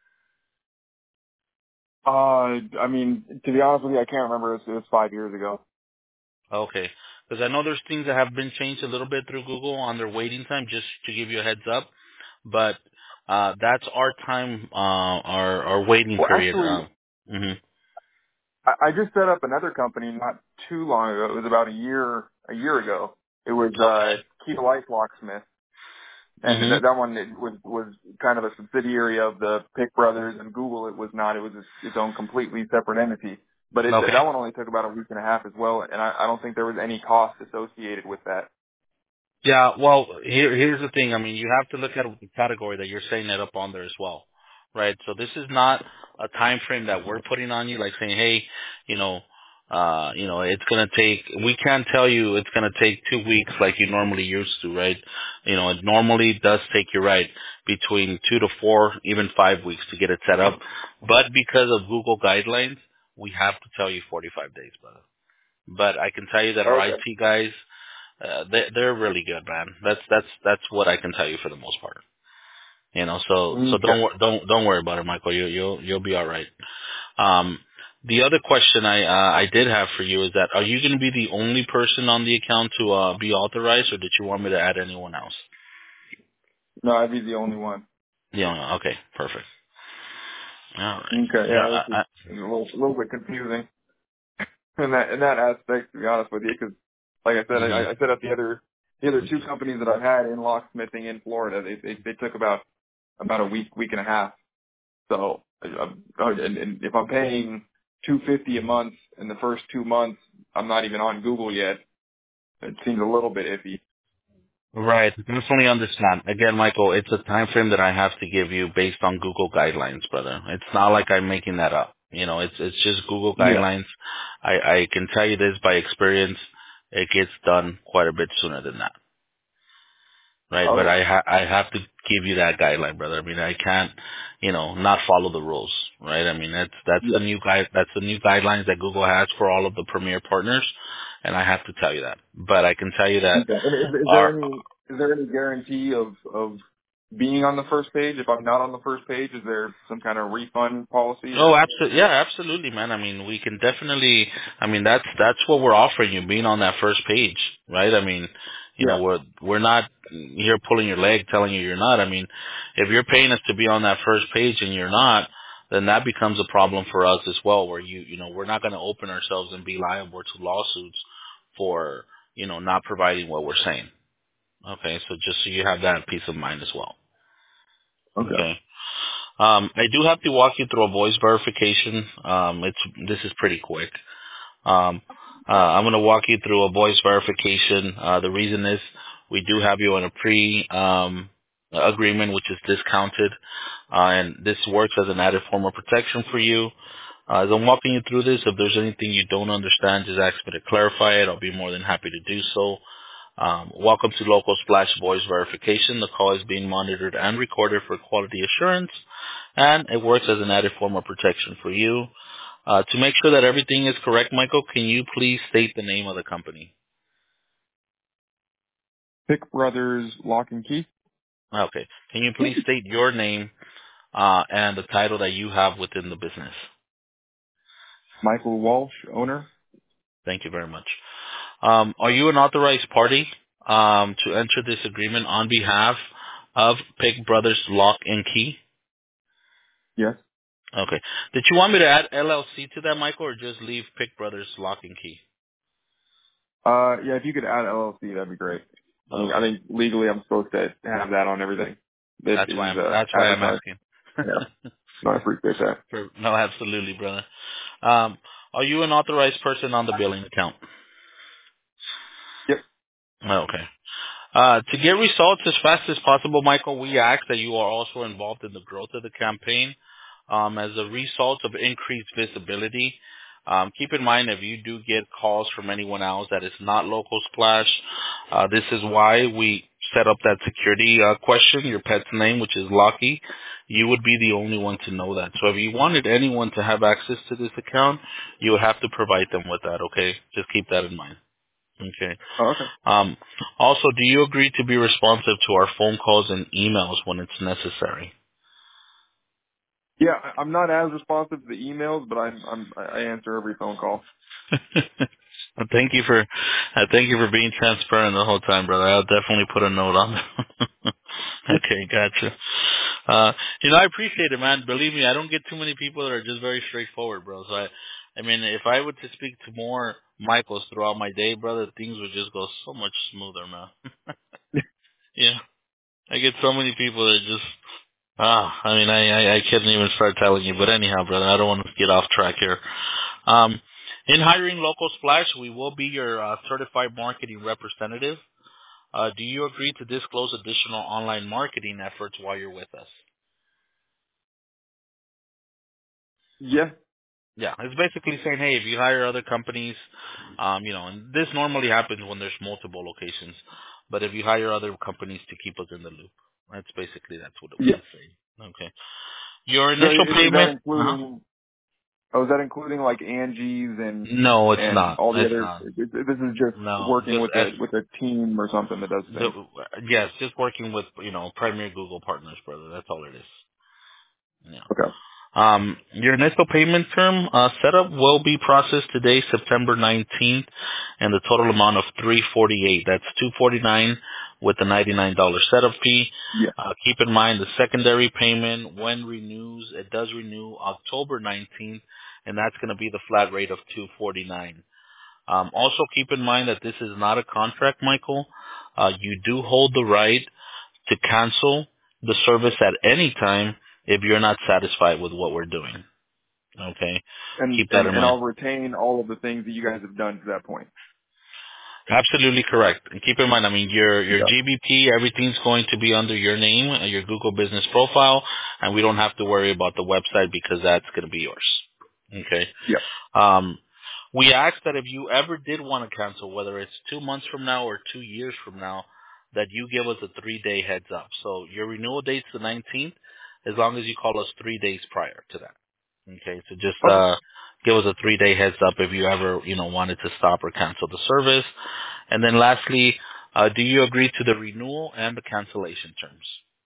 I mean, to be honest with you, I can't remember. It was 5 years ago. Okay. Because I know there's things that have been changed a little bit through Google on their waiting time, just to give you a heads up. But that's our time, our waiting Well, period. actually, Hmm. I just set up another company not too long ago. It was about a year ago. It was Okay. Key to Life Locksmith, and Hmm. that one was kind of a subsidiary of the Pick Brothers and Google. It was not. It was its own completely separate entity. But Okay. that one only took about a week and a half as well, and I don't think there was any cost associated with that. Yeah, well, here's the thing. I mean, you have to look at the category that you're setting it up on there as well, right? So this is not a time frame that we're putting on you, like saying, hey, you know, it's gonna take. We can't tell you it's gonna take 2 weeks like you normally used to, right? It normally does take you right between 2 to 4, even 5 weeks to get it set up, but because of Google guidelines, we have to tell you 45 days, brother. But I can tell you that our Okay. IT guys they're really good, man. That's what I can tell you for the most part. So Okay. don't worry about it, Michael. You'll be all right. Um, the other question I did have for you is that are you going to be the only person on the account to be authorized, or did you want me to add anyone else? No, I'd be the only one. Yeah. Okay. Perfect. All right. Okay. Yeah. Yeah, this is a little bit confusing in that aspect, to be honest with you, because like I said, I set up the other two companies that I've had in locksmithing in Florida. They took about a week and a half. So, and if I'm paying $250 a month in the first 2 months, I'm not even on Google yet. It seems a little bit iffy. Right. Definitely understand. Again, Michael, it's a time frame that I have to give you based on Google guidelines, brother. It's not like I'm making that up. It's just Google Yeah. guidelines. I can tell you this by experience. It gets done quite a bit sooner than that. Right. But Okay. I have to give you that guideline, brother. I mean, I can't, not follow the rules. Right. I mean, that's Yeah. the that's the new guidelines that Google has for all of the premier partners. And I have to tell you that. But I can tell you that Okay. And is there our any guarantee of being on the first page? If I'm not on the first page, is there some kind of refund policy Oh, or? absolutely. Yeah, absolutely, man. I mean, we can definitely. I mean, that's what we're offering you, being on that first page, right? I mean, Yeah. we're not here pulling your leg, telling you you're not. I mean, if you're paying us to be on that first page and you're not, then that becomes a problem for us as well. Where we're not going to open ourselves and be liable to lawsuits for not providing what we're saying. Okay, so just so you have that peace of mind as well. Okay. Okay. I do have to walk you through a voice verification. This is pretty quick. I'm going to walk you through a voice verification. The reason is we do have you on a agreement, which is discounted, and this works as an added form of protection for you. As I'm walking you through this, if there's anything you don't understand, just ask me to clarify it. I'll be more than happy to do so. Welcome to Local Splash Voice Verification. The call is being monitored and recorded for quality assurance, and it works as an added form of protection for you. To make sure that everything is correct, Michael, can you please state the name of the company? Pick Brothers Lock and Key. Okay. Can you please state your name and the title that you have within the business? Michael Walsh, owner. Thank you very much. Are you an authorized party to enter this agreement on behalf of Pick Brothers Lock and Key? Yes. Okay. Did you want me to add LLC to that, Michael, or just leave Pick Brothers Lock and Key? Yeah, if you could add LLC, that'd be great. I Okay. think legally I'm supposed to have that on everything that That's why is I'm advertised. asking. Yeah. No, I appreciate that. No, absolutely, brother. Um, are you an authorized person on the billing account? Yep. Okay. To get results as fast as possible, Michael, we ask that you are also involved in the growth of the campaign. As a result of increased visibility, keep in mind if you do get calls from anyone else that is not Local Splash, this is why we set up that security question, your pet's name, which is Lucky. You would be the only one to know that. So if you wanted anyone to have access to this account, you would have to provide them with that, okay? Just keep that in mind. Okay. Oh, okay. Um, also, do you agree to be responsive to our phone calls and emails when it's necessary? Yeah, I'm not as responsive to the emails, but I answer every phone call. Well, thank you for being transparent the whole time, brother. I'll definitely put a note on that. Okay, gotcha. I appreciate it, man. Believe me, I don't get too many people that are just very straightforward, bro. So I mean, if I were to speak to more Michaels throughout my day, brother, things would just go so much smoother, man. Yeah, I get so many people that just I mean, I couldn't even start telling you. But anyhow, brother, I don't want to get off track here. Um, in hiring Local Splash, we will be your certified marketing representative. Do you agree to disclose additional online marketing efforts while you're with us? Yeah. Yeah, it's basically saying, hey, if you hire other companies, and this normally happens when there's multiple locations, but if you hire other companies to keep us in the loop, that's what it Yeah. would say. Okay. Your So initial is that payment? Uh-huh. including? Oh, is that including like Angie's No, it's and not. all the It's other? not. This is just No, working just with a team or something that does things. yes, just working with Premier Google partners, brother. That's all it is. Yeah. Okay. Your initial payment term setup will be processed today, September 19th, and the total amount of $348. That's $249 with the $99 setup fee. Yeah. Keep in mind the secondary payment when renews, it does renew October 19th, and that's going to be the flat rate of $249. Also keep in mind that this is not a contract, Michael. You do hold the right to cancel the service at any time if you're not satisfied with what we're doing. Okay? And Keep that and in and mind. I'll retain all of the things that you guys have done to that point. Absolutely correct. And keep in mind, your Yeah. GBP, everything's going to be under your name, your Google business profile, and we don't have to worry about the website because that's going to be yours. Okay? Yeah. Um, we ask that if you ever did want to cancel, whether it's 2 months from now or 2 years from now, that you give us a 3-day heads up. So your renewal date's the 19th, as long as you call us 3 days prior to that. Okay, so just Okay. give us a 3-day heads up if you ever wanted to stop or cancel the service. And then lastly, do you agree to the renewal and the cancellation terms?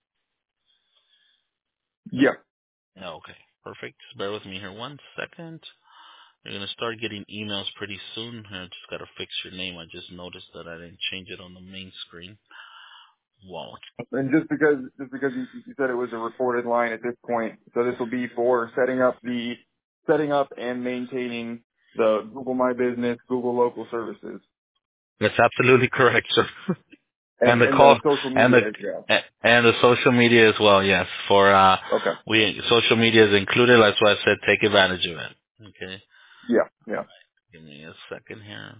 Yeah. No, okay, perfect. Just bear with me here 1 second. You're going to start getting emails pretty soon. I just got to fix your name. I just noticed that I didn't change it on the main screen. Wow. And just because you said it was a recorded line at this point, so this will be for setting up and maintaining the Google My Business, Google Local Services, That's absolutely correct, sir. And the and the call social and media the as well. and the social media as well. Yes, for Okay. we social media is included. That's why I said take advantage of it. Okay. Yeah. Yeah. Give me a second here.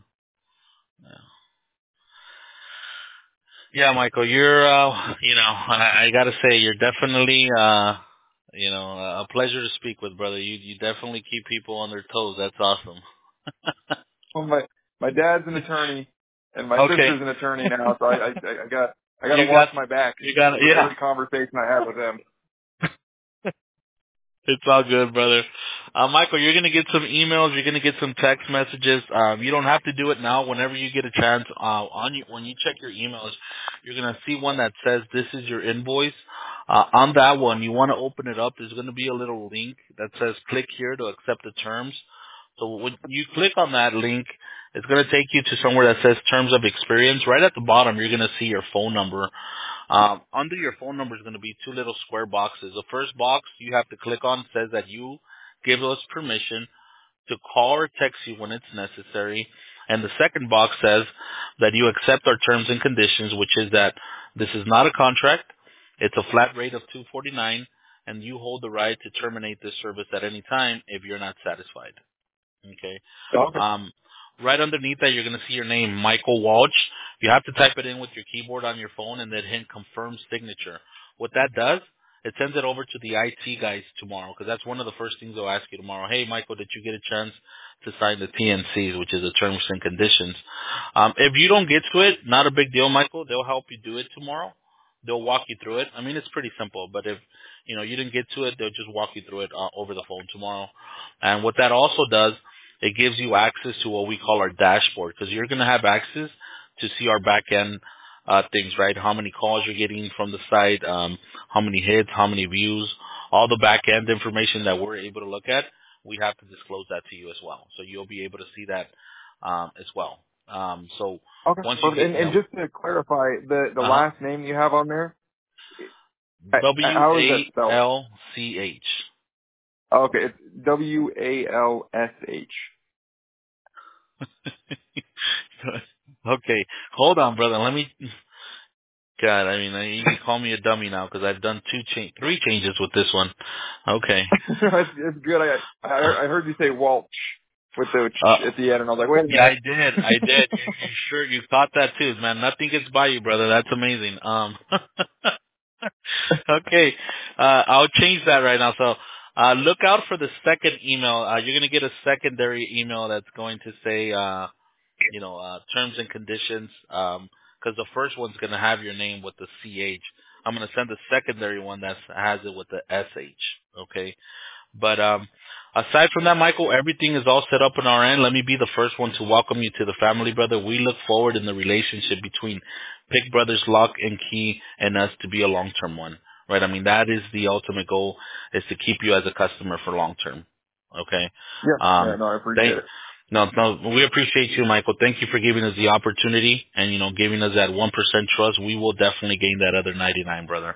Yeah, Michael, you're, I gotta say, you're definitely, a pleasure to speak with, brother. You definitely keep people on their toes. That's awesome. Well, my dad's an attorney, and my Okay. sister's an attorney now, so I got to you watch got, my back you got, with yeah. every conversation I have with them. It's all good, brother. Michael, you're gonna get some emails. You're gonna get some text messages. You don't have to do it now. Whenever you get a chance, when you check your emails, you're gonna see one that says this is your invoice. On that one, you want to open it up. There's gonna be a little link that says click here to accept the terms. So when you click on that link, it's gonna take you to somewhere that says terms of experience. Right at the bottom, you're gonna see your phone number. Under your phone number is going to be 2 little square boxes. The first box you have to click on says that you give us permission to call or text you when it's necessary. And the second box says that you accept our terms and conditions, which is that this is not a contract. It's a flat rate of $249, and you hold the right to terminate this service at any time if you're not satisfied. Okay. Okay. Um, right underneath that, you're going to see your name, Michael Walsh. You have to type it in with your keyboard on your phone and then hit confirm signature. What that does, it sends it over to the IT guys tomorrow because that's one of the first things they'll ask you tomorrow. Hey, Michael, did you get a chance to sign the TNCs, which is the terms and conditions? If you don't get to it, not a big deal, Michael. They'll help you do it tomorrow. They'll walk you through it. I mean, it's pretty simple, but if you didn't get to it, they'll just walk you through it over the phone tomorrow. And what that also does, it gives you access to what we call our dashboard because you're going to have access to see our back end things, right? How many calls you're getting from the site, how many hits, how many views, all the back end information that we're able to look at. We have to disclose that to you as well, so you'll be able to see that as well. So Okay. once you Perfect. get And just to clarify, the last name you have on there, how is that spelled? WALCH. Okay, it's WALSH. Okay, hold on, brother. Let me. God, I mean, you can call me a dummy now because I've done three changes with this one. Okay. It's good. I heard you say Walsh. with the Uh, at the end, and I was like, wait a yeah, I minute. did. You sure you caught that too, man. Nothing gets by you, brother. That's amazing. Okay. I'll change that right now. So, look out for the second email. You're going to get a secondary email that's going to say, terms and conditions. Cause the first one's going to have your name with the CH. I'm going to send the secondary one that has it with the SH. Okay. But aside from that, Michael, everything is all set up on our end. Let me be the first one to welcome you to the family, brother. We look forward in the relationship between Pick Brothers Lock and Key and us to be a long-term one, right? I mean, that is the ultimate goal, is to keep you as a customer for long-term. Okay. Yeah, no, I appreciate Thank. it. No, we appreciate you, Michael. Thank you for giving us the opportunity and, giving us that 1% trust. We will definitely gain that other 99, brother.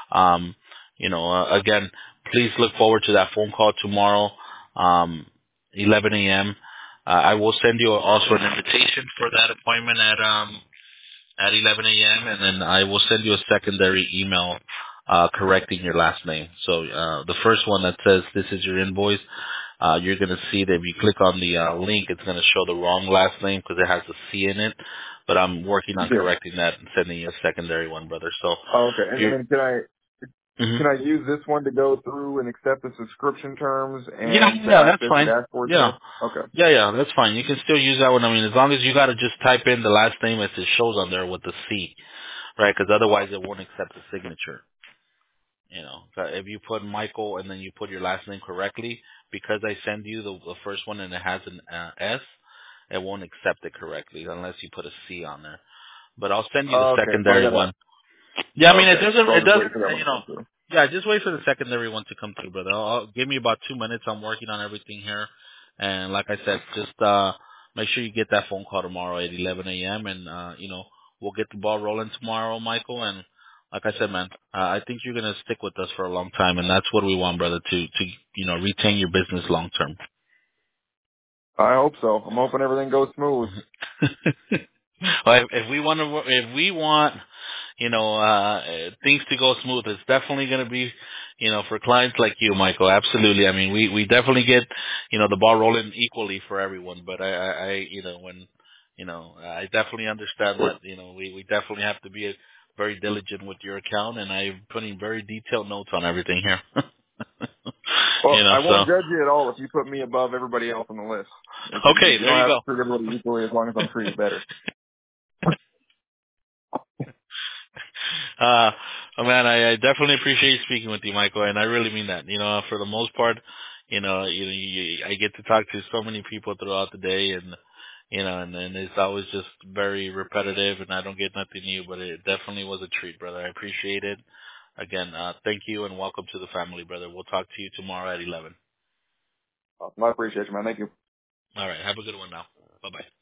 Again, please look forward to that phone call tomorrow, 11 a.m. I will send you also an invitation for that appointment at 11 a.m. and then I will send you a secondary email correcting your last name. So the first one that says this is your invoice, you're going to see that if you click on the link, it's going to show the wrong last name because it has a C in it. But I'm working on Yeah. correcting that and sending you a secondary one, brother. So Oh, okay. And you're. then can I Mhm. can I use this one to go through and accept the subscription terms Yeah, and to yeah, that's access the fine. dashboard Yeah. stuff? Okay. Yeah, that's fine. You can still use that one. I mean, as long as you got to just type in the last name as it shows on there with the C, right? Because otherwise it won't accept the signature. If you put Michael and then you put your last name correctly, because I send you the first one and it has an S, it won't accept it correctly unless you put a C on there. But I'll send you the Okay. So I secondary gotta. one. Yeah, I mean, it Okay. doesn't, So I'll it just doesn't, wait for that one to come through. yeah, just wait for the secondary one to come through, brother. Give me about 2 minutes. I'm working on everything here. And like I said, just, make sure you get that phone call tomorrow at 11 a.m. and, we'll get the ball rolling tomorrow, Michael. And like I said, man, I think you're going to stick with us for a long time. And that's what we want, brother, to retain your business long term. I hope so. I'm hoping everything goes smooth. Well, if we want things to go smooth, it's definitely going to be, for clients like you, Michael. Absolutely. I mean, we definitely get, the ball rolling equally for everyone. But I definitely understand that, we definitely have to be very diligent with your account, and I'm putting very detailed notes on everything here. Well, I won't So judge you at all if you put me above everybody else on the list. okay, You there don't you have go. to treat everybody equally as long as I'm treated better. uh, man, I definitely appreciate speaking with you, Michael, and I really mean that. For the most part, I get to talk to so many people throughout the day, and and it's always just very repetitive, and I don't get nothing new, but it definitely was a treat, brother. I appreciate it. Again, thank you and welcome to the family, brother. We'll talk to you tomorrow at 11. I appreciate you, man. Thank you. All right, have a good one now. Bye bye.